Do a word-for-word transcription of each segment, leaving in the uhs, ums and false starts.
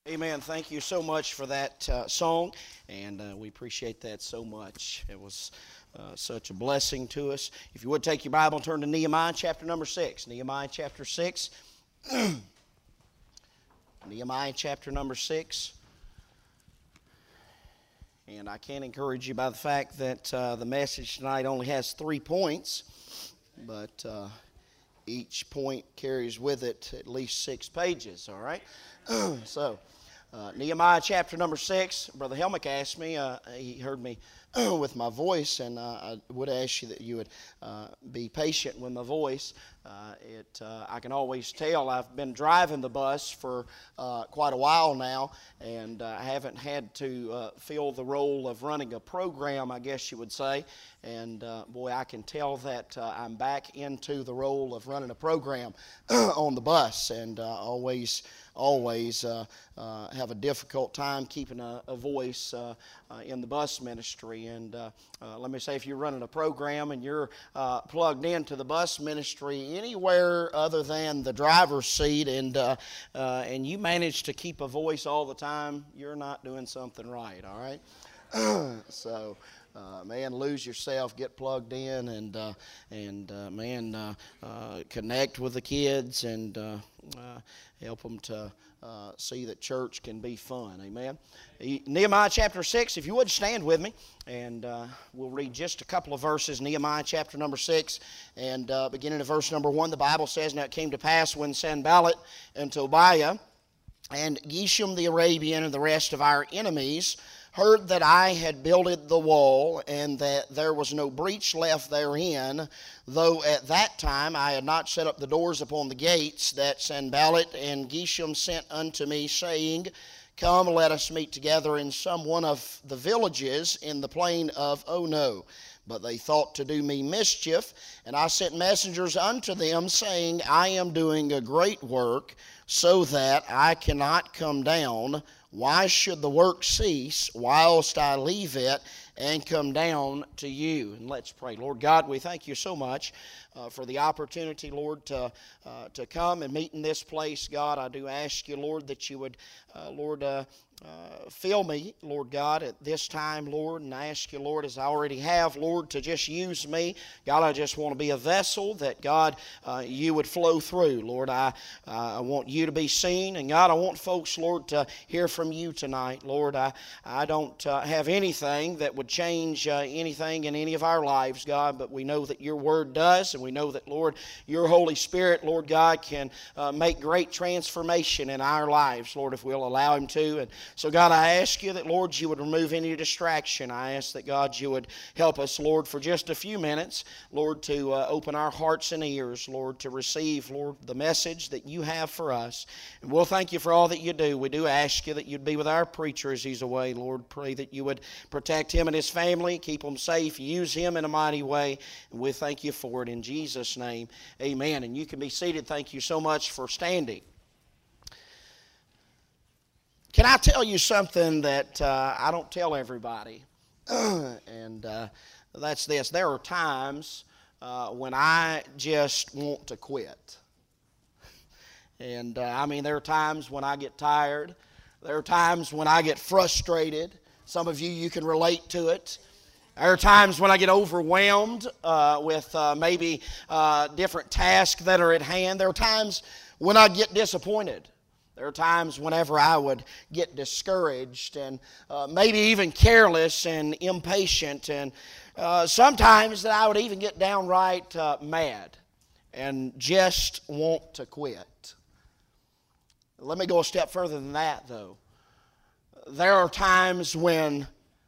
Amen. Thank you so much for that uh, song, and uh, we appreciate that so much. It was uh, such a blessing to us. If you would take your Bible and turn to Nehemiah chapter number six. Nehemiah chapter six. Nehemiah chapter number six. And I can encourage you by the fact that uh, the message tonight only has three points, but uh, each point carries with it at least six pages, all right? so, uh, Nehemiah chapter number six, Brother Helmick asked me, uh, he heard me with my voice, and uh, I would ask you that you would uh, be patient with my voice. Uh, it, uh, I can always tell. I've been driving the bus for uh, quite a while now, and uh, I haven't had to uh, fill the role of running a program, I guess you would say. And uh, boy, I can tell that uh, I'm back into the role of running a program on the bus, and uh, always, always uh, uh, have a difficult time keeping a, a voice uh, uh, in the bus ministry. And uh, uh, let me say, if you're running a program and you're uh, plugged into the bus ministry anywhere other than the driver's seat, and uh, uh, and you manage to keep a voice all the time, you're not doing something right. All right, so. Uh, man, lose yourself, get plugged in, and uh, and uh, man, uh, uh, connect with the kids, and uh, uh, help them to uh, see that church can be fun. Amen. Nehemiah chapter six. If you would stand with me, and uh, we'll read just a couple of verses. Nehemiah chapter number six, and uh, beginning at verse number one, the Bible says, "Now it came to pass when Sanballat and Tobiah and Geshem the Arabian and the rest of our enemies heard that I had builded the wall, and that there was no breach left therein, though at that time I had not set up the doors upon the gates, that Sanballat and Geshem sent unto me, saying, Come, let us meet together in some one of the villages in the plain of Ono. But they thought to do me mischief, and I sent messengers unto them, saying, I am doing a great work, so that I cannot come down. Why should the work cease whilst I leave it and come down to you?" And let's pray. Lord God, we thank you so much uh, for the opportunity, Lord, to uh, to come and meet in this place. God, I do ask you, Lord, that you would, uh, Lord, uh, uh, fill me, Lord God, at this time, Lord, and I ask you, Lord, as I already have, Lord, to just use me. God, I just want to be a vessel that, God, uh, you would flow through. Lord, I, uh, I want you to be seen, and God, I want folks, Lord, to hear from you tonight. Lord, I, I don't uh, have anything that would change uh, anything in any of our lives, God, but we know that your word does, and we know that, Lord, your Holy Spirit, Lord God, can uh, make great transformation in our lives, Lord, if we'll allow him to. And so, God, I ask you that, Lord, you would remove any distraction. I ask that, God, you would help us, Lord, for just a few minutes, Lord, to uh, open our hearts and ears, Lord, to receive, Lord, the message that you have for us. And we'll thank you for all that you do. We do ask you that you'd be with our preacher as he's away, Lord. Pray that you would protect him and his family, keep him safe, use him in a mighty way. And we thank you for it in Jesus' name. Amen. And you can be seated. Thank you so much for standing. Can I tell you something that uh, I don't tell everybody? and uh, that's this. There are times uh, when I just want to quit. And uh, I mean, there are times when I get tired. There are times when I get frustrated. Some of you, you can relate to it. There are times when I get overwhelmed uh, with uh, maybe uh, different tasks that are at hand. There are times when I get disappointed. There are times whenever I would get discouraged and uh, maybe even careless and impatient. And uh, sometimes that I would even get downright uh, mad and just want to quit. Let me go a step further than that, though. There are times when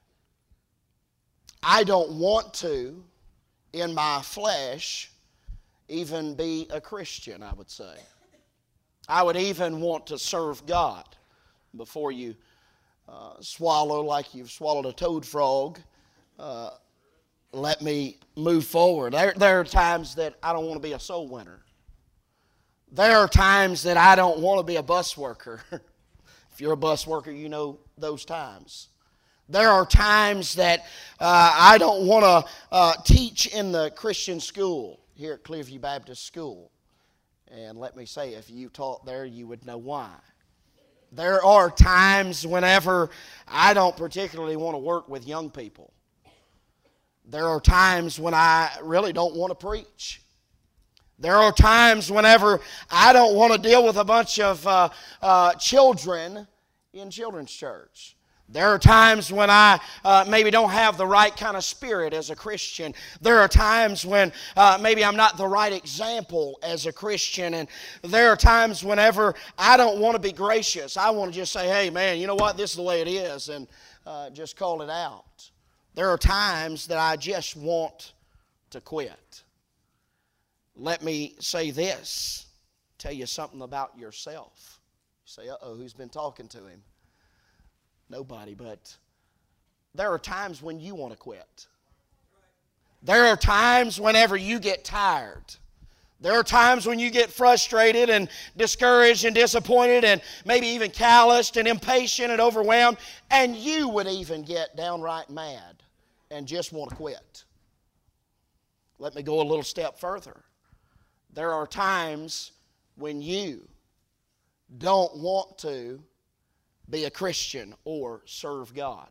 I don't want to, in my flesh, even be a Christian, I would say. I would even want to serve God. Before you uh, swallow like you've swallowed a toad frog, uh, let me move forward. There, there are times that I don't want to be a soul winner. There are times that I don't want to be a bus worker. If you're a bus worker, you know those times. There are times that uh, I don't want to uh, teach in the Christian school here at Clearview Baptist School. And let me say, if you taught there, you would know why. There are times whenever I don't particularly want to work with young people. There are times when I really don't want to preach. There are times whenever I don't want to deal with a bunch of uh, uh, children in children's church. There are times when I uh, maybe don't have the right kind of spirit as a Christian. There are times when uh, maybe I'm not the right example as a Christian. And there are times whenever I don't want to be gracious. I want to just say, hey, man, you know what? This is the way it is, and uh, just call it out. There are times that I just want to quit. Let me say this, tell you something about yourself. You say, uh-oh, who's been talking to him? Nobody, but there are times when you want to quit. There are times whenever you get tired. There are times when you get frustrated and discouraged and disappointed and maybe even calloused and impatient and overwhelmed, and you would even get downright mad and just want to quit. Let me go a little step further. There are times when you don't want to be a Christian or serve God.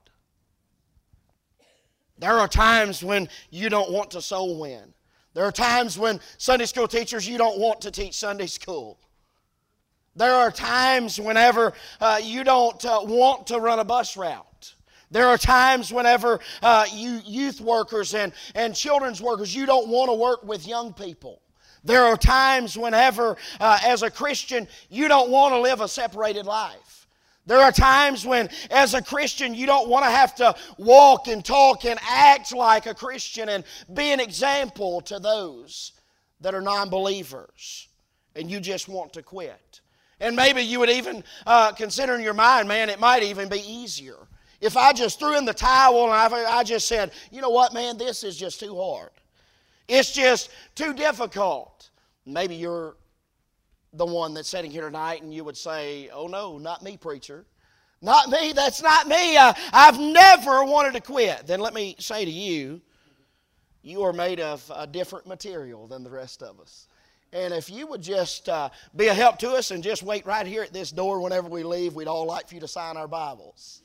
There are times when you don't want to soul win. There are times when Sunday school teachers, you don't want to teach Sunday school. There are times whenever uh, you don't uh, want to run a bus route. There are times whenever uh, you youth workers and, and children's workers, you don't want to work with young people. There are times whenever, uh, as a Christian, you don't want to live a separated life. There are times when, as a Christian, you don't want to have to walk and talk and act like a Christian and be an example to those that are non-believers, and you just want to quit. And maybe you would even uh, consider in your mind, man, it might even be easier if I just threw in the towel and I, I just said, you know what, man, this is just too hard. It's just too difficult. Maybe you're the one that's sitting here tonight and you would say, oh no, not me, preacher. Not me, that's not me. Uh, I've never wanted to quit. Then let me say to you, you are made of a different material than the rest of us. And if you would just uh, be a help to us and just wait right here at this door whenever we leave, we'd all like for you to sign our Bibles.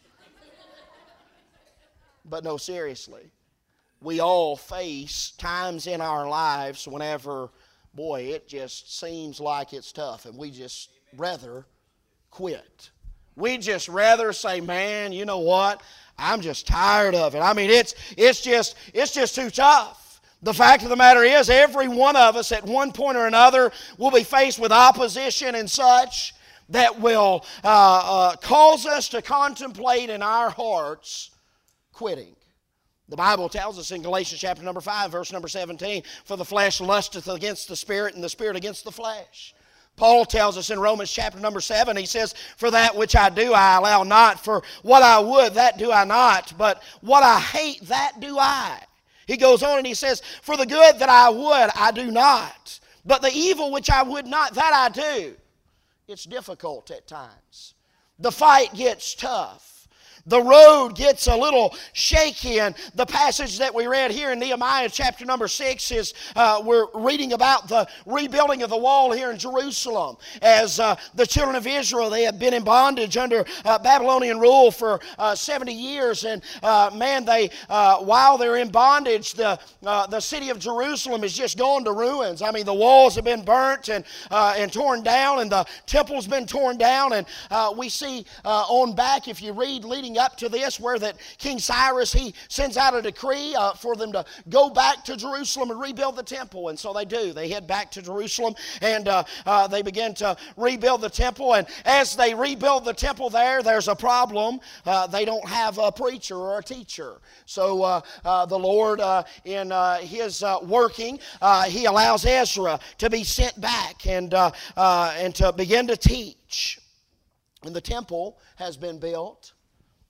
But no, seriously, we all face times in our lives whenever, boy, it just seems like it's tough, and we just rather quit. We just rather say, man, you know what? I'm just tired of it. I mean, it's it's just it's just too tough. The fact of the matter is, every one of us at one point or another will be faced with opposition and such that will uh, uh, cause us to contemplate in our hearts quitting. The Bible tells us in Galatians chapter number five, verse number seventeen, for the flesh lusteth against the spirit, and the spirit against the flesh. Paul tells us in Romans chapter number seven, he says, for that which I do I allow not, for what I would that do I not, but what I hate that do I. He goes on and he says, for the good that I would I do not, but the evil which I would not that I do. It's difficult at times. The fight gets tough. The road gets a little shaky, and the passage that we read here in Nehemiah chapter number six is uh, we're reading about the rebuilding of the wall here in Jerusalem. As uh, the children of Israel, they had been in bondage under uh, Babylonian rule for uh, seventy years, and uh, man, they uh, while they're in bondage, the uh, the city of Jerusalem has just gone to ruins. I mean, the walls have been burnt and uh, and torn down, and the temple's been torn down, and uh, we see uh, on back, if you read leading up to this, where that King Cyrus, he sends out a decree uh, for them to go back to Jerusalem and rebuild the temple. And so they do. They head back to Jerusalem, and uh, uh, they begin to rebuild the temple. And as they rebuild the temple there, there's a problem. Uh, they don't have a preacher or a teacher. So uh, uh, the Lord, uh, in uh, his uh, working, uh, he allows Ezra to be sent back and, uh, uh, and to begin to teach. And the temple has been built.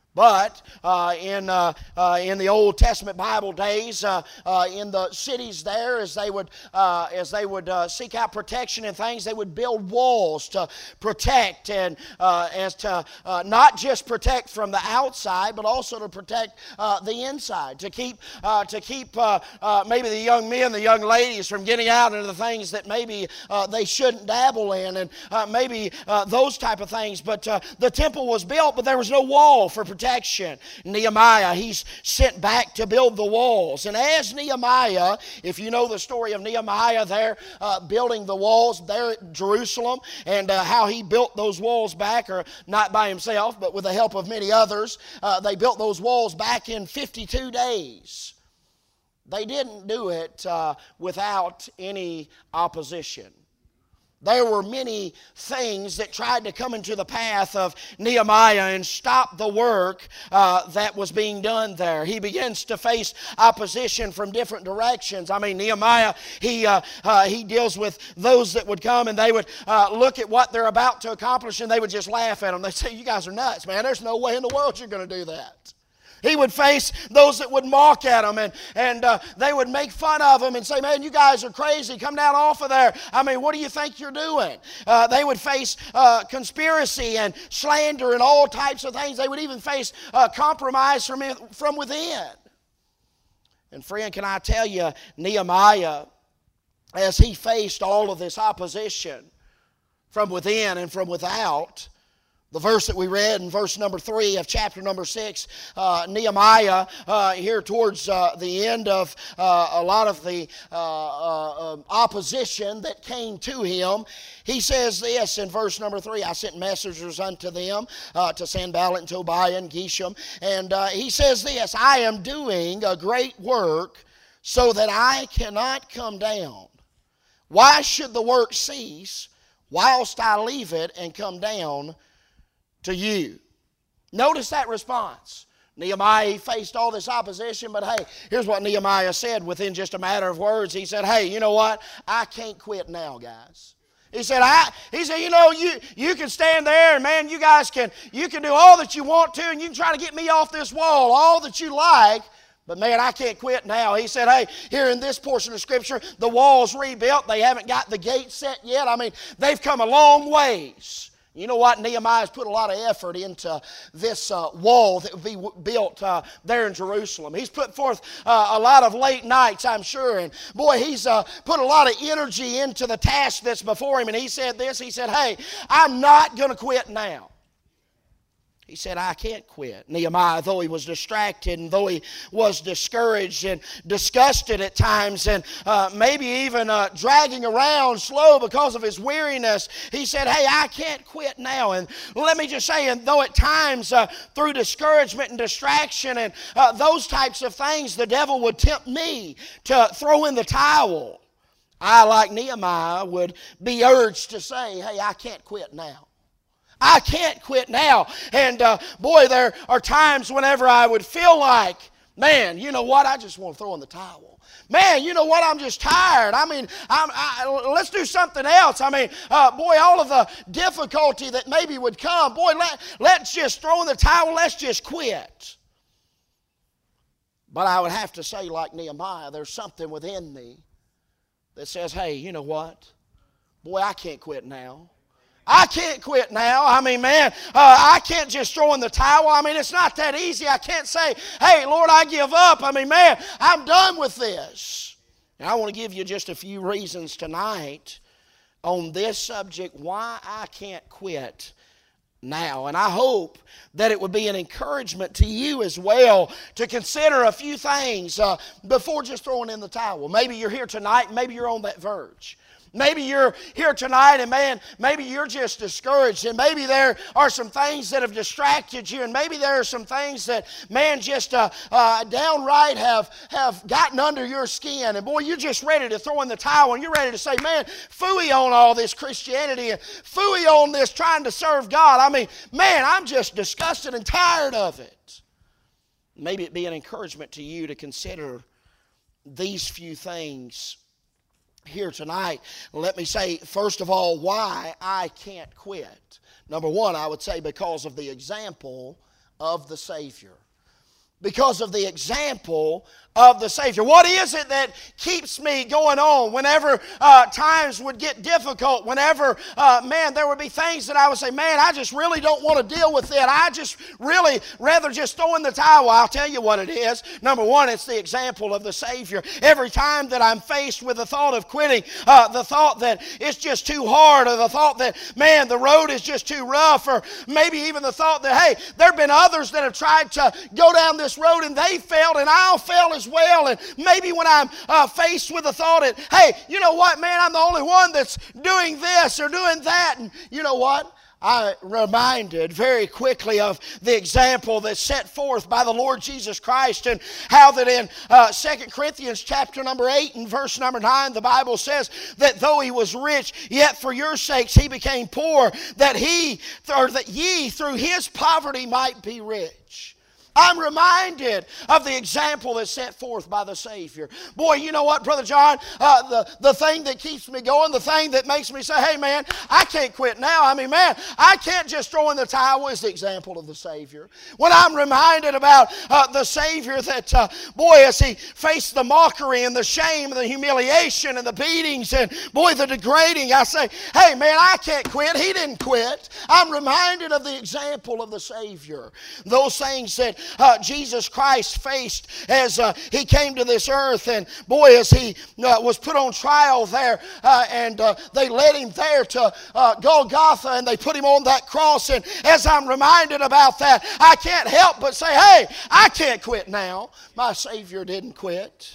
But uh, in uh, uh, in the Old Testament Bible days, uh, uh, in the cities there, as they would uh, as they would uh, seek out protection and things, they would build walls to protect and uh, as to uh, not just protect from the outside, but also to protect uh, the inside, to keep uh, to keep uh, uh, maybe the young men, the young ladies from getting out into the things that maybe uh, they shouldn't dabble in, and uh, maybe uh, those type of things. But uh, the temple was built, but there was no wall for protection. Protection. Nehemiah, he's sent back to build the walls. And as Nehemiah, if you know the story of Nehemiah there uh, building the walls there at Jerusalem, and uh, how he built those walls back, or not by himself, but with the help of many others, uh, they built those walls back in fifty-two days. They didn't do it uh, without any opposition. There were many things that tried to come into the path of Nehemiah and stop the work uh, that was being done there. He begins to face opposition from different directions. I mean, Nehemiah, he uh, uh, he deals with those that would come and they would uh, look at what they're about to accomplish and they would just laugh at them. They say, "You guys are nuts, man. There's no way in the world you're going to do that." He would face those that would mock at him, and, and uh, they would make fun of him and say, "Man, you guys are crazy. Come down off of there. I mean, what do you think you're doing?" Uh, they would face uh, conspiracy and slander and all types of things. They would even face uh, compromise from, from within. And friend, can I tell you, Nehemiah, as he faced all of this opposition from within and from without, the verse that we read in verse number three of chapter number six, uh, Nehemiah, uh, here towards uh, the end of uh, a lot of the uh, uh, um, opposition that came to him, he says this in verse number three, "I sent messengers unto them, uh, to Sanballat and Tobiah and Geshem." And uh, he says this, "I am doing a great work so that I cannot come down. Why should the work cease whilst I leave it and come down to you?" Notice that response. Nehemiah, he faced all this opposition, but hey, here's what Nehemiah said within just a matter of words. He said, "Hey, you know what? I can't quit now, guys." He said, I, he said, you know, you, you can stand there and man, you guys can, you can do all that you want to and you can try to get me off this wall, all that you like, but man, I can't quit now. He said, hey, here in this portion of Scripture, the wall's rebuilt. They haven't got the gate set yet. I mean, they've come a long ways. You know what? Nehemiah's put a lot of effort into this uh, wall that would be w- built uh, there in Jerusalem. He's put forth uh, a lot of late nights, I'm sure. And boy, he's uh, put a lot of energy into the task that's before him. And he said this, he said, hey, I'm not going to quit now. He said, I can't quit. Nehemiah, though he was distracted and though he was discouraged and disgusted at times and uh, maybe even uh, dragging around slow because of his weariness, he said, hey, I can't quit now. And let me just say, and though at times uh, through discouragement and distraction and uh, those types of things, the devil would tempt me to throw in the towel, I, like Nehemiah, would be urged to say, hey, I can't quit now. I can't quit now. And uh, boy, there are times whenever I would feel like, man, you know what? I just want to throw in the towel. Man, you know what? I'm just tired. I mean, I'm, I, let's do something else. I mean, uh, boy, all of the difficulty that maybe would come, boy, let, let's just throw in the towel. Let's just quit. But I would have to say, like Nehemiah, there's something within me that says, hey, you know what? Boy, I can't quit now. I can't quit now. I mean, man, uh, I can't just throw in the towel. I mean, it's not that easy. I can't say, hey, Lord, I give up. I mean, man, I'm done with this. And I want to give you just a few reasons tonight on this subject why I can't quit now. And I hope that it would be an encouragement to you as well to consider a few things uh, before just throwing in the towel. Maybe you're here tonight, maybe you're on that verge. Maybe you're here tonight and man, maybe you're just discouraged and maybe there are some things that have distracted you and maybe there are some things that, man, just uh, uh, downright have, have gotten under your skin and boy, you're just ready to throw in the towel and you're ready to say, man, phooey on all this Christianity and phooey on this trying to serve God. I mean, man, I'm just disgusted and tired of it. Maybe it'd be an encouragement to you to consider these few things here tonight. Let me say, first of all, why I can't quit. Number one, I would say because of the example of the Savior. Because of the example of the Savior. What is it that keeps me going on whenever uh, times would get difficult, whenever, uh, man, there would be things that I would say, man, I just really don't want to deal with it. I just really rather just throw in the towel. I'll tell you what it is. Number one, it's the example of the Savior. Every time that I'm faced with the thought of quitting, uh, the thought that it's just too hard, or the thought that, man, the road is just too rough, or maybe even the thought that, hey, there have been others that have tried to go down this road and they failed and I'll fail as well. And maybe when I'm uh, faced with the thought that, hey, you know what, man, I'm the only one that's doing this or doing that. And you know what? I reminded very quickly of the example that's set forth by the Lord Jesus Christ, and how that in uh, Second Corinthians chapter number eight and verse number nine, the Bible says that though he was rich, yet for your sakes he became poor, that he, or that ye through his poverty might be rich. I'm reminded of the example that's set forth by the Savior. Boy, you know what, Brother John? Uh, the, the thing that keeps me going, the thing that makes me say, hey, man, I can't quit now. I mean, man, I can't just throw in the towel, is the example of the Savior. When I'm reminded about uh, the Savior that, uh, boy, as he faced the mockery and the shame and the humiliation and the beatings and, boy, the degrading, I say, hey, man, I can't quit. He didn't quit. I'm reminded of the example of the Savior. Those things that Uh, Jesus Christ faced as uh, he came to this earth, and boy, as he uh, was put on trial there, uh, and uh, they led him there to uh, Golgotha, and they put him on that cross. And as I'm reminded about that, I can't help but say, hey, I can't quit now. My Savior didn't quit.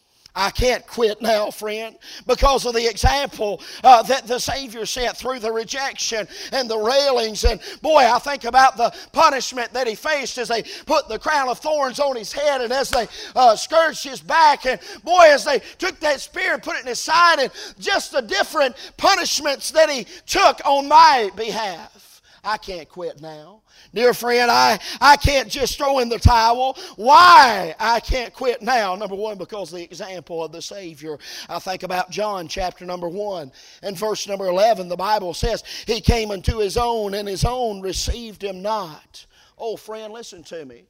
I can't quit now, friend, because of the example uh, that the Savior set through the rejection and the railings. And boy, I think about the punishment that he faced as they put the crown of thorns on his head, and as they uh, scourged his back, and boy, as they took that spear and put it in his side, and just the different punishments that he took on my behalf. I can't quit now. Dear friend, I, I can't just throw in the towel. Why I can't quit now? Number one, because of the example of the Savior. I think about John chapter number one and verse number eleven. The Bible says, he came unto his own, and his own received him not. Oh, friend, listen to me.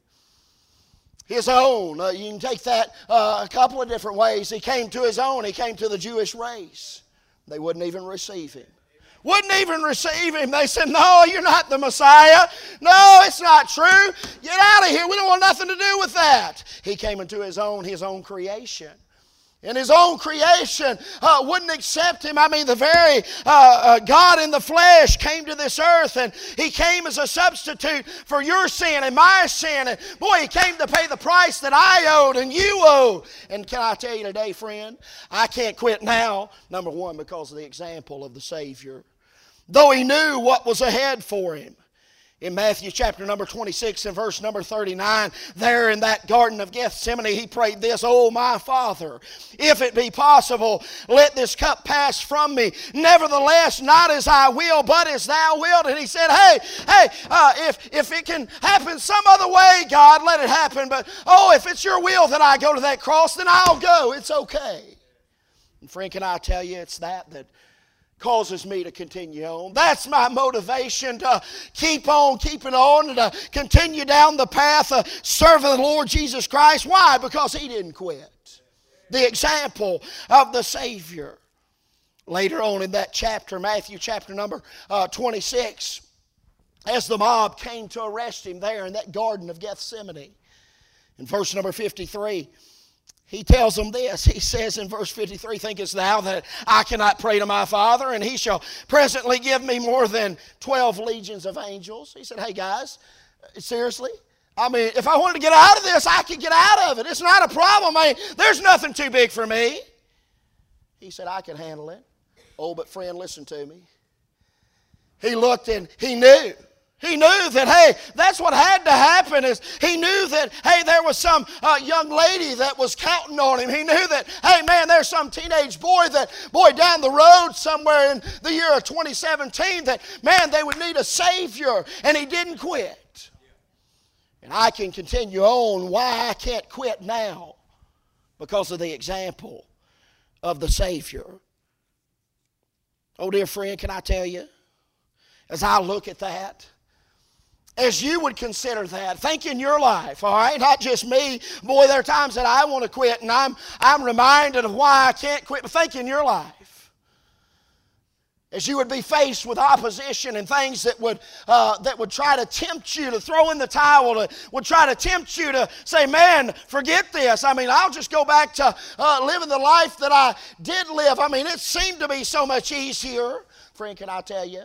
His own. Uh, you can take that uh, a couple of different ways. He came to his own. He came to the Jewish race. They wouldn't even receive him. Wouldn't even receive him. They said, no, you're not the Messiah. No, it's not true. Get out of here. We don't want nothing to do with that. He came into his own, his own creation. And his own creation uh, wouldn't accept him. I mean, the very uh, uh, God in the flesh came to this earth, and he came as a substitute for your sin and my sin. And boy, he came to pay the price that I owed and you owed. And can I tell you today, friend, I can't quit now, number one, because of the example of the Savior. Though he knew what was ahead for him. In Matthew chapter number twenty-six and verse number thirty-nine, there in that Garden of Gethsemane, he prayed this, oh my Father, if it be possible, let this cup pass from me. Nevertheless, not as I will, but as thou wilt. And he said, hey, hey, uh, if, if it can happen some other way, God, let it happen. But, oh, if it's your will that I go to that cross, then I'll go. It's okay. And friend, can I tell you, it's that that causes me to continue on. That's my motivation to keep on keeping on and to continue down the path of serving the Lord Jesus Christ. Why? Because he didn't quit. The example of the Savior. Later on in that chapter, Matthew chapter number uh, twenty-six, as the mob came to arrest him there in that Garden of Gethsemane, in verse number fifty-three, he tells them this. He says in verse fifty-three, thinkest thou that I cannot pray to my Father, and he shall presently give me more than twelve legions of angels? He said, hey guys, seriously? I mean, if I wanted to get out of this, I could get out of it. It's not a problem. I mean, there's nothing too big for me. He said, I can handle it. Oh, but friend, listen to me. He looked and he knew. He knew that, hey, that's what had to happen. Is he knew that, hey, there was some uh, young lady that was counting on him. He knew that, hey, man, there's some teenage boy that, boy, down the road somewhere in the year of twenty seventeen that, man, they would need a Savior. And he didn't quit. And I can continue on. Why I can't quit now? Because of the example of the Savior. Oh, dear friend, can I tell you, as I look at that, as you would consider that, think in your life, all right? Not just me. Boy, there are times that I want to quit, and I'm, I'm reminded of why I can't quit, but think in your life. As you would be faced with opposition and things that would uh, that would try to tempt you to throw in the towel, to, would try to tempt you to say, man, forget this. I mean, I'll just go back to uh, living the life that I did live. I mean, it seemed to be so much easier. Friend, can I tell you,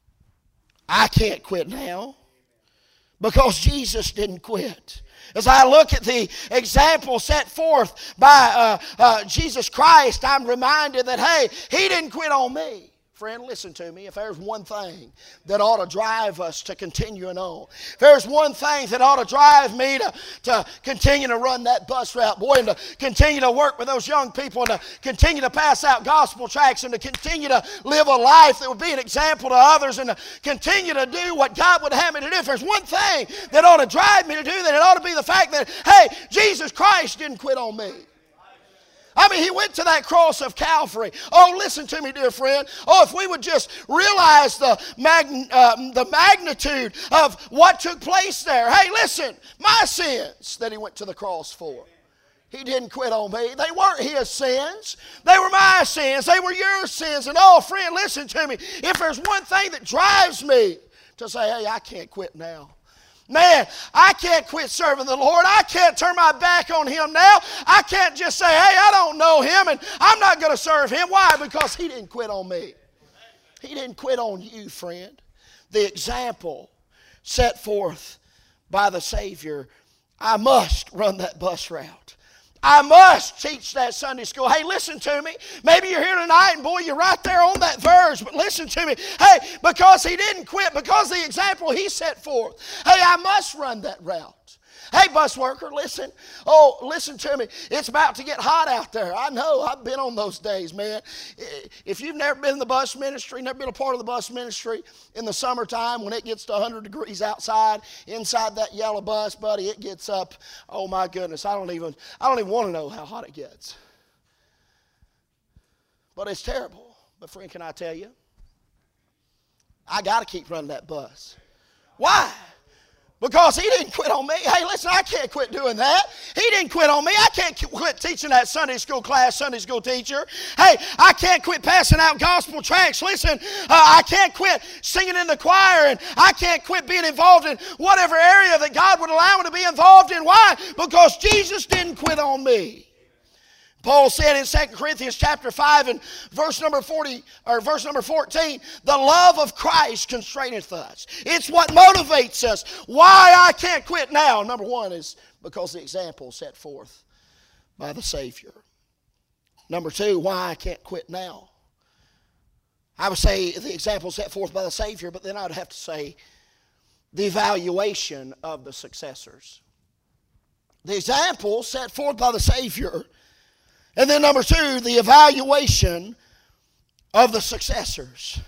I can't quit now because Jesus didn't quit. As I look at the example set forth by uh, uh, Jesus Christ, I'm reminded that, hey, He didn't quit on me. Friend, listen to me. If there's one thing that ought to drive us to continuing on, if there's one thing that ought to drive me to, to continue to run that bus route, boy, and to continue to work with those young people, and to continue to pass out gospel tracts, and to continue to live a life that would be an example to others, and to continue to do what God would have me to do. If there's one thing that ought to drive me to do that, it ought to be the fact that, hey, Jesus Christ didn't quit on me. I mean, He went to that cross of Calvary. Oh, listen to me, dear friend. Oh, if we would just realize the, mag- uh, the magnitude of what took place there. Hey, listen, my sins that He went to the cross for. He didn't quit on me. They weren't His sins. They were my sins. They were your sins. And oh, friend, listen to me. If there's one thing that drives me to say, hey, I can't quit now. Man, I can't quit serving the Lord. I can't turn my back on Him now. I can't just say, hey, I don't know Him and I'm not going to serve Him. Why? Because He didn't quit on me. He didn't quit on you, friend. The example set forth by the Savior, I must run that bus route. I must teach that Sunday school. Hey, listen to me. Maybe you're here tonight and boy, you're right there on that verse, but listen to me. Hey, because He didn't quit, because the example He set forth, hey, I must run that route. Hey, bus worker, listen. Oh, listen to me. It's about to get hot out there. I know. I've been on those days, man. If you've never been in the bus ministry, never been a part of the bus ministry, in the summertime when it gets to one hundred degrees outside, inside that yellow bus, buddy, it gets up. Oh, my goodness. I don't even, I don't even want to know how hot it gets. But it's terrible. But friend, can I tell you? I got to keep running that bus. Why? Because He didn't quit on me. Hey, listen, I can't quit doing that. He didn't quit on me. I can't quit teaching that Sunday school class, Sunday school teacher. Hey, I can't quit passing out gospel tracts. Listen, uh, I can't quit singing in the choir, and I can't quit being involved in whatever area that God would allow me to be involved in. Why? Because Jesus didn't quit on me. Paul said in Second Corinthians chapter five and verse number forty or verse number fourteen, the love of Christ constraineth us. It's what motivates us. Why I can't quit now, number one, is because the example set forth by the Savior. Number two, why I can't quit now. I would say the example set forth by the Savior, but then I'd have to say the evaluation of the successors. The example set forth by the Savior. And then number two, the evaluation of the successors.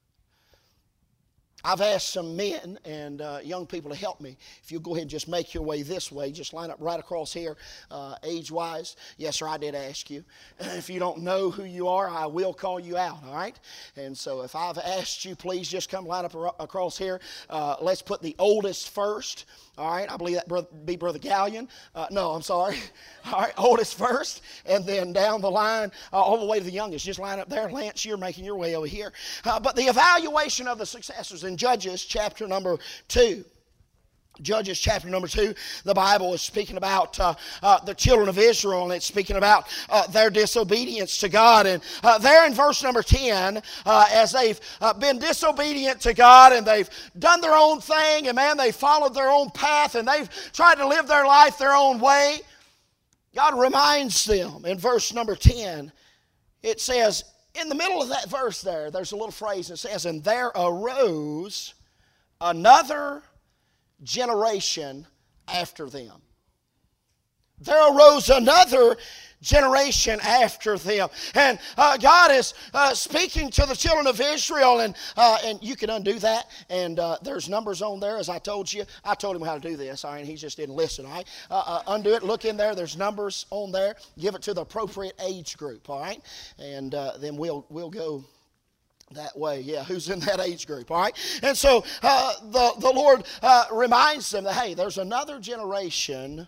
I've asked some men and uh, young people to help me. If you'll go ahead and just make your way this way, just line up right across here, uh, age-wise. Yes, sir, I did ask you. If you don't know who you are, I will call you out, all right? And so if I've asked you, please just come line up across here. Uh, let's put the oldest first. All right, I believe that would be Brother Gallion. Uh, no, I'm sorry. All right, oldest first, and then down the line, uh, all the way to the youngest. Just line up there. Lance, you're making your way over here. Uh, but the evaluation of the successors in Judges chapter number two. Judges chapter number two, the Bible is speaking about uh, uh, the children of Israel, and it's speaking about uh, their disobedience to God. And uh, there in verse number ten, uh, as they've uh, been disobedient to God and they've done their own thing, and man, they've followed their own path and they've tried to live their life their own way, God reminds them in verse number ten, it says, in the middle of that verse there, there's a little phrase that says, and there arose another generation after them. There arose another generation after them. And uh, God is uh, speaking to the children of Israel, and uh, and you can undo that, and uh, there's numbers on there, as I told you. I told him how to do this, all right, and he just didn't listen, all right? Uh, uh, undo it, look in there, there's numbers on there. Give it to the appropriate age group, all right? And uh, then we'll we'll go That way, yeah, who's in that age group, all right? And so uh, the, the Lord uh, reminds them that, hey, there's another generation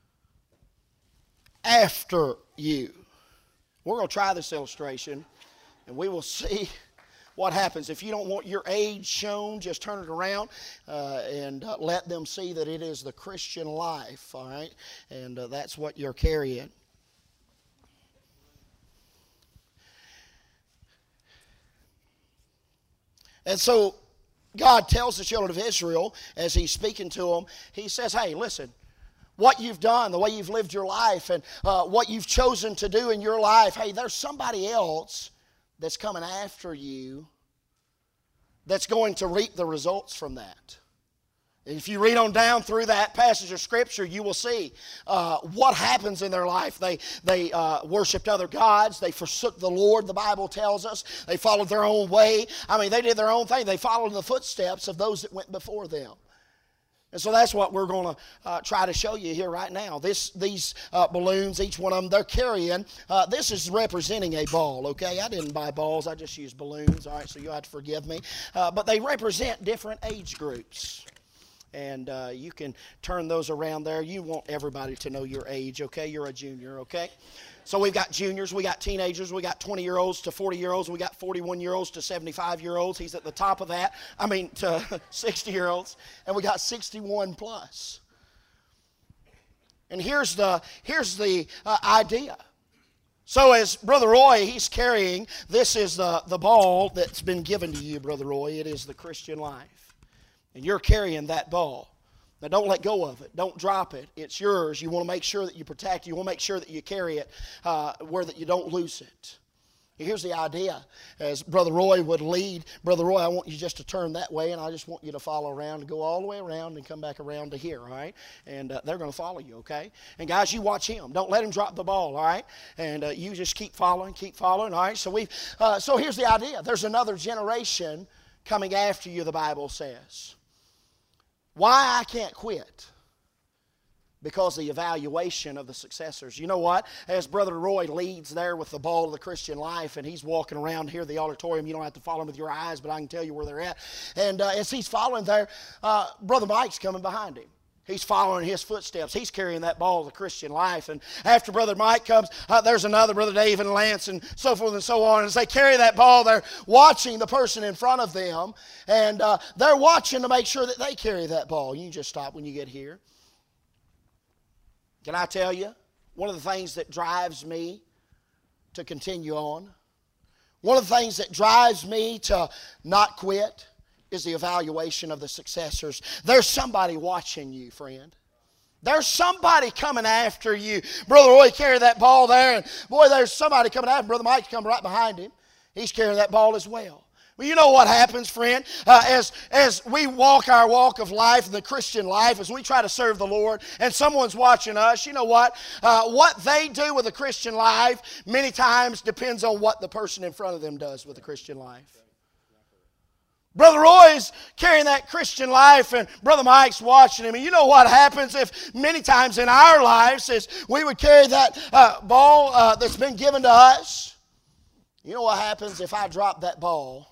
after you. We're going to try this illustration, and we will see what happens. If you don't want your age shown, just turn it around uh, and uh, let them see that it is the Christian life, all right? And uh, that's what you're carrying. And so God tells the children of Israel, as he's speaking to them, he says, hey, listen, what you've done, the way you've lived your life, and uh, what you've chosen to do in your life, hey, there's somebody else that's coming after you that's going to reap the results from that. If you read on down through that passage of Scripture, you will see uh, what happens in their life. They, they uh, worshipped other gods. They forsook the Lord, the Bible tells us. They followed their own way. I mean, they did their own thing. They followed in the footsteps of those that went before them. And so that's what we're going to uh, try to show you here right now. This, these uh, balloons, each one of them, they're carrying. Uh, this is representing a ball, okay? I didn't buy balls. I just used balloons, all right? So you'll have to forgive me. Uh, but they represent different age groups. And uh, you can turn those around there. You want everybody to know your age, okay? You're a junior, okay? So we've got juniors, we got teenagers, we got twenty-year-olds to forty-year-olds, we got forty-one-year-olds to seventy-five-year-olds. He's at the top of that. I mean, to sixty-year-olds. And we got sixty-one plus. And here's the, here's the uh, idea. So as Brother Roy, he's carrying, this is the, the ball that's been given to you, Brother Roy. It is the Christian life. And you're carrying that ball. Now, don't let go of it. Don't drop it. It's yours. You want to make sure that you protect it. You want to make sure that you carry it uh, where that you don't lose it. Here's the idea. As Brother Roy would lead, Brother Roy, I want you just to turn that way, and I just want you to follow around and go all the way around and come back around to here, all right? And uh, they're going to follow you, okay? And guys, you watch him. Don't let him drop the ball, all right? And uh, you just keep following, keep following, all right? So we, uh, so here's the idea. There's another generation coming after you, the Bible says. Why I can't quit? Because the evaluation of the successors. You know what? As Brother Roy leads there with the ball of the Christian life, and he's walking around here, the auditorium, you don't have to follow him with your eyes, but I can tell you where they're at. And uh, as he's following there, uh, Brother Mike's coming behind him. He's following his footsteps. He's carrying that ball of the Christian life. And after Brother Mike comes, uh, there's another, Brother Dave and Lance and so forth and so on. And as they carry that ball, they're watching the person in front of them. And uh, they're watching to make sure that they carry that ball. You can just stop when you get here. Can I tell you, one of the things that drives me to continue on, one of the things that drives me to not quit, is the evaluation of the successors. There's somebody watching you, friend. There's somebody coming after you. Brother Roy carried that ball there, and boy, there's somebody coming after him. Brother Mike's coming right behind him. He's carrying that ball as well. Well, you know what happens, friend, uh, as, as we walk our walk of life, the Christian life, as we try to serve the Lord, and someone's watching us, you know what? Uh, what they do with the Christian life many times depends on what the person in front of them does with the Christian life. Brother Roy's carrying that Christian life, and Brother Mike's watching him. And you know what happens if many times in our lives is we would carry that uh, ball uh, that's been given to us. You know what happens if I drop that ball?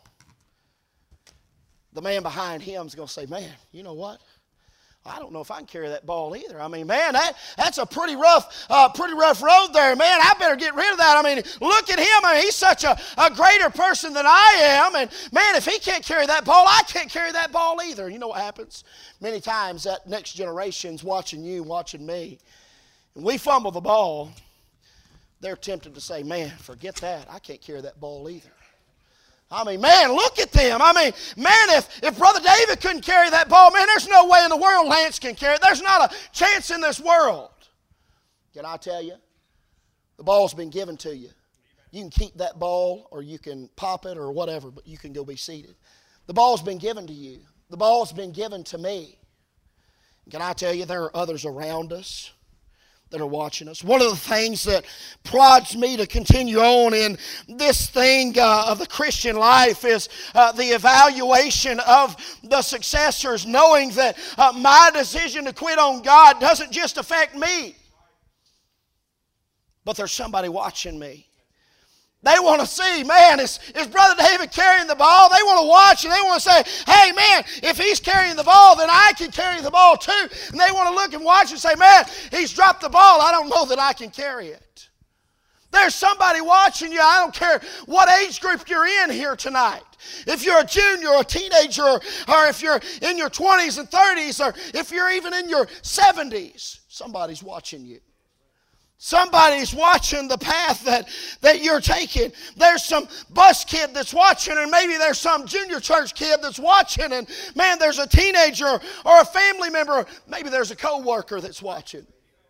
The man behind him is going to say, man, you know what? I don't know if I can carry that ball either. I mean, man, that, that's a pretty rough, uh, pretty rough road there. Man, I better get rid of that. I mean, look at him. I mean, he's such a, a greater person than I am. And, man, if he can't carry that ball, I can't carry that ball either. You know what happens? Many times that next generation's watching you, watching me. And we fumble the ball. They're tempted to say, man, forget that. I can't carry that ball either. I mean, man, look at them. I mean, man, if, if Brother David couldn't carry that ball, man, there's no way in the world Lance can carry it. There's not a chance in this world. Can I tell you? The ball's been given to you. You can keep that ball or you can pop it or whatever, but you can go be seated. The ball's been given to you. The ball's been given to me. Can I tell you, there are others around us that are watching us. One of the things that prods me to continue on in this thing uh, of the Christian life is uh, the evaluation of the successors, knowing that uh, my decision to quit on God doesn't just affect me, but there's somebody watching me. They want to see, man, is, is Brother David carrying the ball? They want to watch and they want to say, hey, man, if he's carrying the ball, then I can carry the ball too. And they want to look and watch and say, man, he's dropped the ball. I don't know that I can carry it. There's somebody watching you. I don't care what age group you're in here tonight. If you're a junior or a teenager, or, or if you're in your twenties and thirties, or if you're even in your seventies, somebody's watching you. Somebody's watching the path that, that you're taking. There's some bus kid that's watching, and maybe there's some junior church kid that's watching, and man, there's a teenager or a family member. Maybe there's a co-worker that's watching.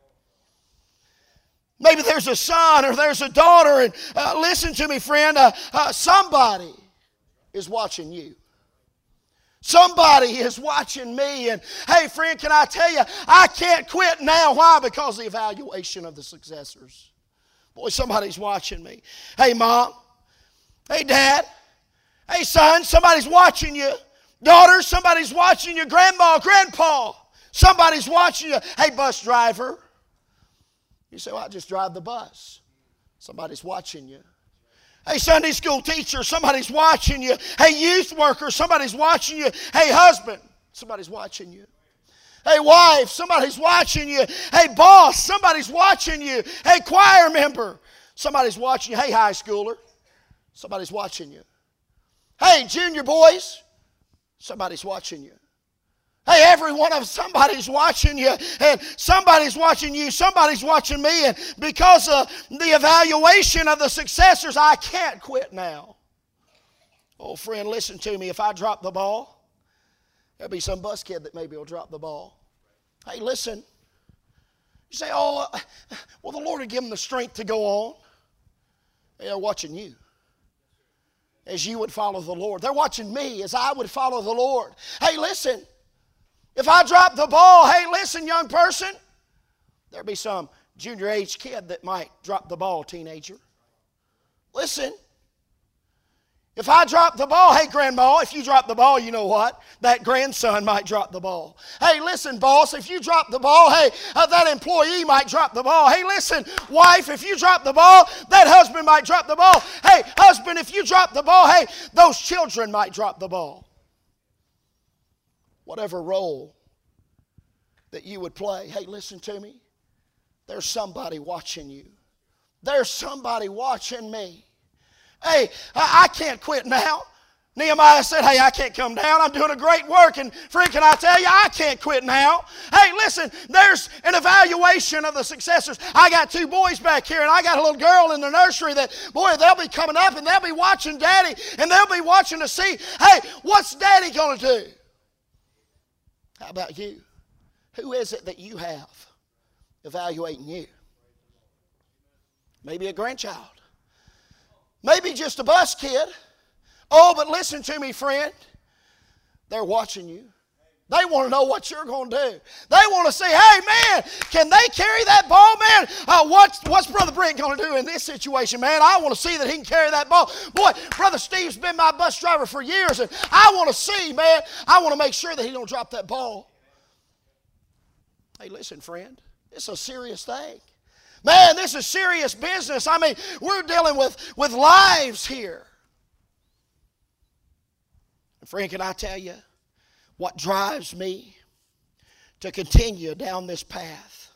Maybe there's a son or there's a daughter, and uh, listen to me, friend, uh, uh, somebody is watching you. Somebody is watching me, and hey, friend, can I tell you, I can't quit now. Why? Because of the evaluation of the successors. Boy, somebody's watching me. Hey, Mom. Hey, Dad. Hey, son, somebody's watching you. Daughter, somebody's watching you. Grandma, Grandpa, somebody's watching you. Hey, bus driver. You say, well, I just drive the bus. Somebody's watching you. Hey, Sunday school teacher, somebody's watching you. Hey, youth worker, somebody's watching you. Hey, husband, somebody's watching you. Hey, wife, somebody's watching you. Hey, boss, somebody's watching you. Hey, choir member, somebody's watching you. Hey, high schooler, somebody's watching you. Hey, junior boys, somebody's watching you. Hey, every one of them, somebody's watching you, and somebody's watching you, somebody's watching me, and because of the evaluation of the successors, I can't quit now. Oh, friend, listen to me. If I drop the ball, there'll be some bus kid that maybe will drop the ball. Hey, listen. You say, oh, well, the Lord will give them the strength to go on. They're watching you as you would follow the Lord. They're watching me as I would follow the Lord. Hey, listen. If I drop the ball, hey, listen, young person, there'll be some junior age kid that might drop the ball, teenager. Listen. If I drop the ball, hey, grandma, if you drop the ball, you know what? That grandson might drop the ball. Hey, listen, boss, if you drop the ball, hey, uh, that employee might drop the ball. Hey, listen, wife, if you drop the ball, that husband might drop the ball. Hey, husband, if you drop the ball, hey, those children might drop the ball. Whatever role that you would play, hey, listen to me. There's somebody watching you. There's somebody watching me. Hey, I can't quit now. Nehemiah said, hey, I can't come down. I'm doing a great work. And friend, can I tell you, I can't quit now. Hey, listen, there's an evaluation of the successors. I got two boys back here, and I got a little girl in the nursery that, boy, they'll be coming up, and they'll be watching Daddy, and they'll be watching to see, hey, what's Daddy going to do? How about you? Who is it that you have evaluating you? Maybe a grandchild. Maybe just a bus kid. Oh, but listen to me, friend. They're watching you. They want to know what you're going to do. They want to say, hey, man, can they carry that ball, man? Uh, what's, what's Brother Brent going to do in this situation, man? I want to see that he can carry that ball. Boy, Brother Steve's been my bus driver for years, and I want to see, man, I want to make sure that he don't drop that ball. Hey, listen, friend, it's a serious thing. Man, this is serious business. I mean, we're dealing with, with lives here. And friend, can I tell you what drives me to continue down this path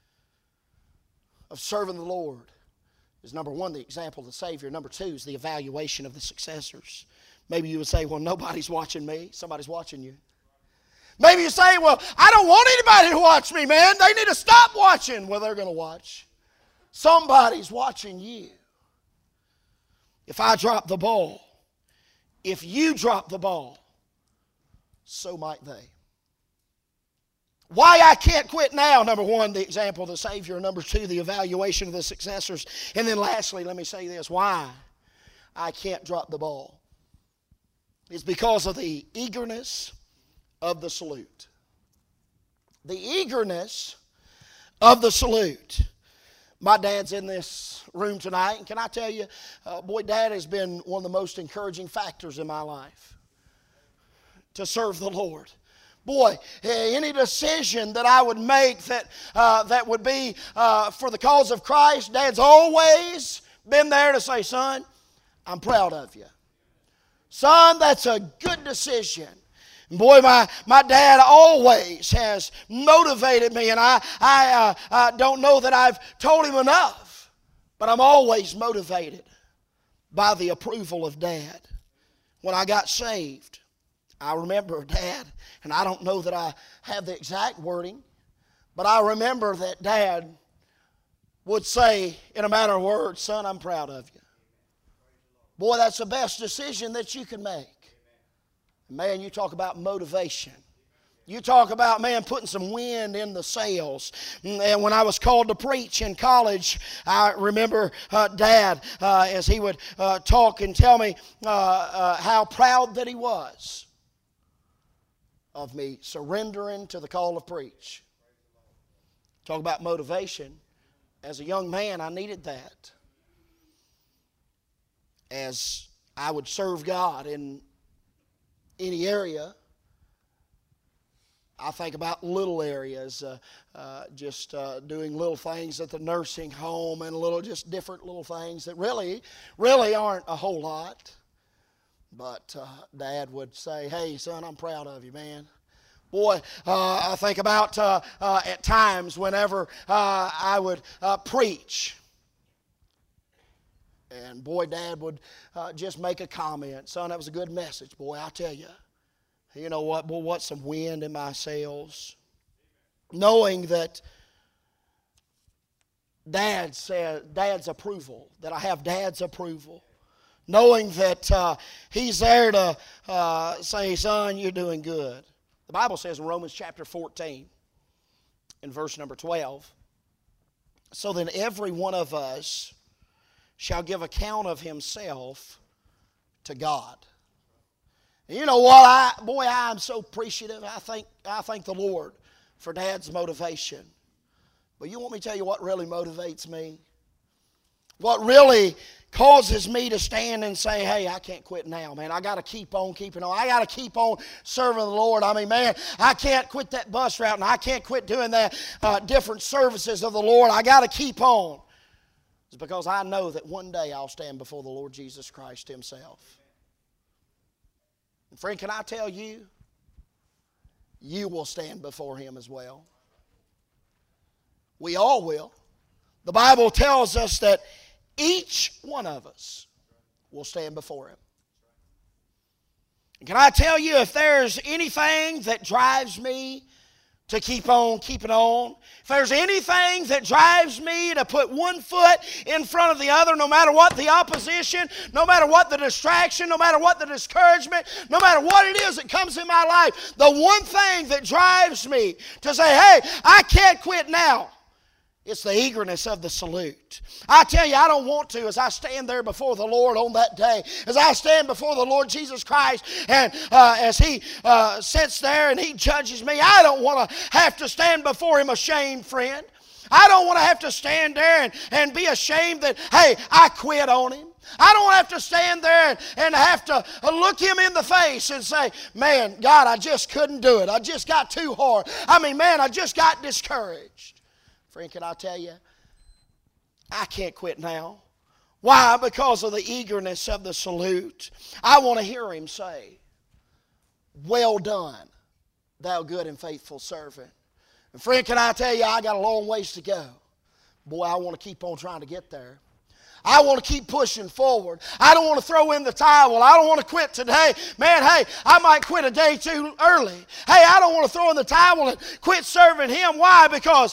of serving the Lord is, number one, the example of the Savior. Number two is the evaluation of the successors. Maybe you would say, well, nobody's watching me. Somebody's watching you. Maybe you say, well, I don't want anybody to watch me, man. They need to stop watching. Well, they're going to watch. Somebody's watching you. If I drop the ball, if you drop the ball, so might they. Why I can't quit now, number one, the example of the Savior. Number two, the evaluation of the successors. And then lastly, let me say this. Why I can't drop the ball is because of the eagerness of the salute. The eagerness of the salute. My dad's in this room tonight, and can I tell you, uh, boy, Dad has been one of the most encouraging factors in my life to serve the Lord. Boy, any decision that I would make that, uh, that would be uh, for the cause of Christ, Dad's always been there to say, son, I'm proud of you. Son, that's a good decision. Boy, my, my dad always has motivated me, and I, I, uh, I don't know that I've told him enough, but I'm always motivated by the approval of Dad. When I got saved, I remember Dad, and I don't know that I have the exact wording, but I remember that Dad would say in a matter of words, son, I'm proud of you. Boy, that's the best decision that you can make. Man, you talk about motivation. You talk about, man, putting some wind in the sails. And when I was called to preach in college, I remember uh, Dad, uh, as he would uh, talk and tell me uh, uh, how proud that he was of me surrendering to the call of preach. Talk about motivation. As a young man, I needed that. As I would serve God in any area, I think about little areas, uh, uh, just uh, doing little things at the nursing home and little, just different little things that really, really aren't a whole lot. But uh, Dad would say, hey, son, I'm proud of you, man. Boy, uh, I think about uh, uh, at times whenever uh, I would uh, preach. And boy, Dad would uh, just make a comment. Son, that was a good message, boy, I tell you. You know what, boy, what's some wind in my sails? Knowing that Dad said, Dad's approval, that I have Dad's approval. Knowing that uh, He's there to uh, say, son, you're doing good. The Bible says in Romans chapter fourteen, in verse number twelve, so then every one of us shall give account of himself to God. And you know what? I, boy, I am so appreciative. I thank, I thank the Lord for Dad's motivation. But you want me to tell you what really motivates me? What really causes me to stand and say, hey, I can't quit now, man. I got to keep on keeping on. I got to keep on serving the Lord. I mean, man, I can't quit that bus route, and I can't quit doing that uh, different services of the Lord. I got to keep on. It's because I know that one day I'll stand before the Lord Jesus Christ Himself. And friend, can I tell you, you will stand before Him as well. We all will. The Bible tells us that each one of us will stand before Him. And can I tell you, if there's anything that drives me to keep on keeping on, if there's anything that drives me to put one foot in front of the other, no matter what the opposition, no matter what the distraction, no matter what the discouragement, no matter what it is that comes in my life, the one thing that drives me to say, hey, I can't quit now, it's the eagerness of the salute. I tell you, I don't want to, as I stand there before the Lord on that day, as I stand before the Lord Jesus Christ, and uh, as He uh, sits there and He judges me, I don't want to have to stand before Him ashamed, friend. I don't want to have to stand there and, and be ashamed that, hey, I quit on Him. I don't have to stand there and, and have to look Him in the face and say, man, God, I just couldn't do it. I just got too hard. I mean, man, I just got discouraged. Friend, can I tell you, I can't quit now. Why? Because of the eagerness of the salute. I want to hear Him say, well done, thou good and faithful servant. And friend, can I tell you, I got a long ways to go. Boy, I want to keep on trying to get there. I want to keep pushing forward. I don't want to throw in the towel. I don't want to quit today. Man, hey, I might quit a day too early. Hey, I don't want to throw in the towel and quit serving Him. Why? Because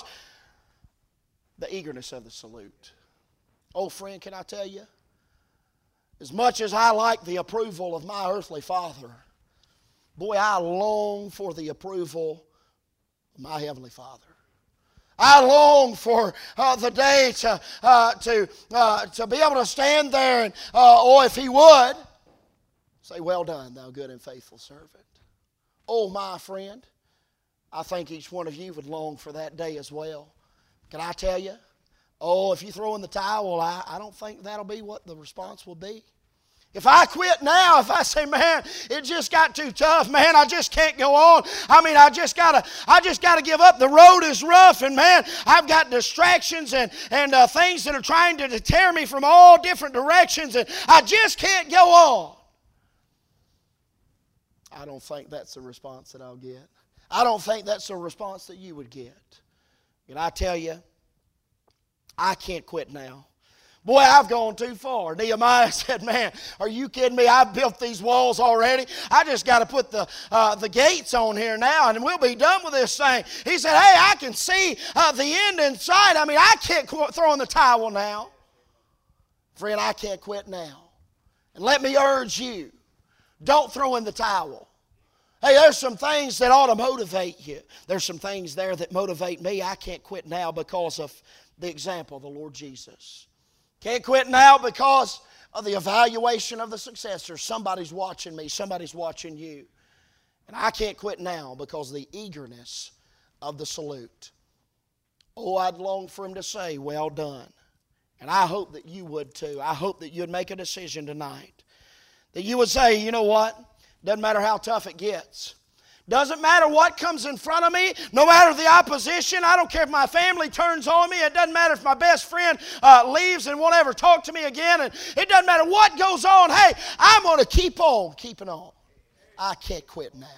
the eagerness of the salute. Oh, friend, can I tell you? As much as I like the approval of my earthly father, boy, I long for the approval of my heavenly Father. I long for uh, the day to uh, to uh, to be able to stand there and, uh, or if He would, say, well done, thou good and faithful servant. Oh, my friend, I think each one of you would long for that day as well. Can I tell you? Oh, if you throw in the towel, I, I don't think that'll be what the response will be. If I quit now, if I say, man, it just got too tough, man, I just can't go on. I mean, I just gotta, I just gotta give up. The road is rough, and man, I've got distractions and and uh, things that are trying to tear me from all different directions, and I just can't go on. I don't think that's the response that I'll get. I don't think that's the response that you would get. And I tell you, I can't quit now. Boy, I've gone too far. Nehemiah said, man, are you kidding me? I've built these walls already. I just got to put the, uh, the gates on here now, and we'll be done with this thing. He said, hey, I can see uh, the end in sight. I mean, I can't quit throwing the towel now. Friend, I can't quit now. And let me urge you, don't throw in the towel. Hey, there's some things that ought to motivate you. There's some things there that motivate me. I can't quit now because of the example of the Lord Jesus. Can't quit now because of the evaluation of the successors. Somebody's watching me. Somebody's watching you. And I can't quit now because of the eagerness of the salute. Oh, I'd long for him to say, well done. And I hope that you would too. I hope that you'd make a decision tonight. That you would say, you know what? Doesn't matter how tough it gets. Doesn't matter what comes in front of me, no matter the opposition. I don't care if my family turns on me. It doesn't matter if my best friend uh, leaves and won't ever talk to me again. And it doesn't matter what goes on. Hey, I'm going to keep on keeping on. I can't quit now.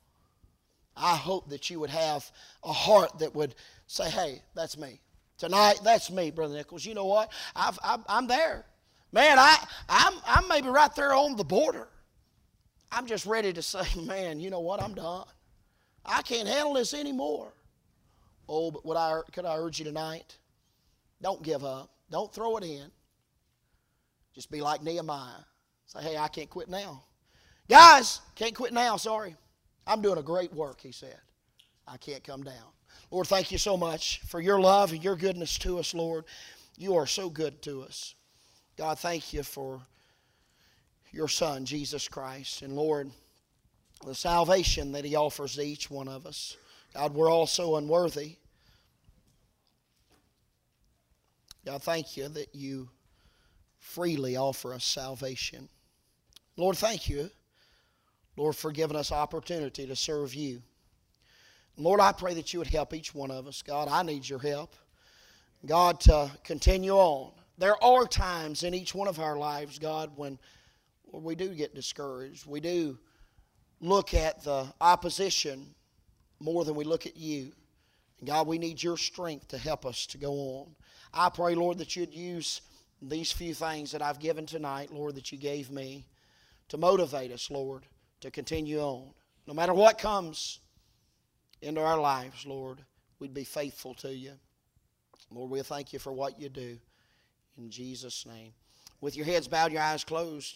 I hope that you would have a heart that would say, hey, that's me. Tonight, that's me, Brother Nichols. You know what? I've, I've, I'm there. Man, I, I'm, I'm maybe right there on the border. I'm just ready to say, man, you know what? I'm done. I can't handle this anymore. Oh, but would I, could I urge you tonight? Don't give up. Don't throw it in. Just be like Nehemiah. Say, hey, I can't quit now. Guys, can't quit now, sorry. I'm doing a great work, he said. I can't come down. Lord, thank you so much for your love and your goodness to us, Lord. You are so good to us. God, thank you for your Son, Jesus Christ. And Lord, the salvation that he offers to each one of us. God, we're all so unworthy. God, thank you that you freely offer us salvation. Lord, thank you, Lord, for giving us opportunity to serve you. Lord, I pray that you would help each one of us. God, I need your help. God, to continue on. There are times in each one of our lives, God, when we do get discouraged. We do look at the opposition more than we look at you. And God, we need your strength to help us to go on. I pray, Lord, that you'd use these few things that I've given tonight, Lord, that you gave me, to motivate us, Lord, to continue on. No matter what comes into our lives, Lord, we'd be faithful to you. Lord, we thank you for what you do. In Jesus' name. With your heads bowed, your eyes closed.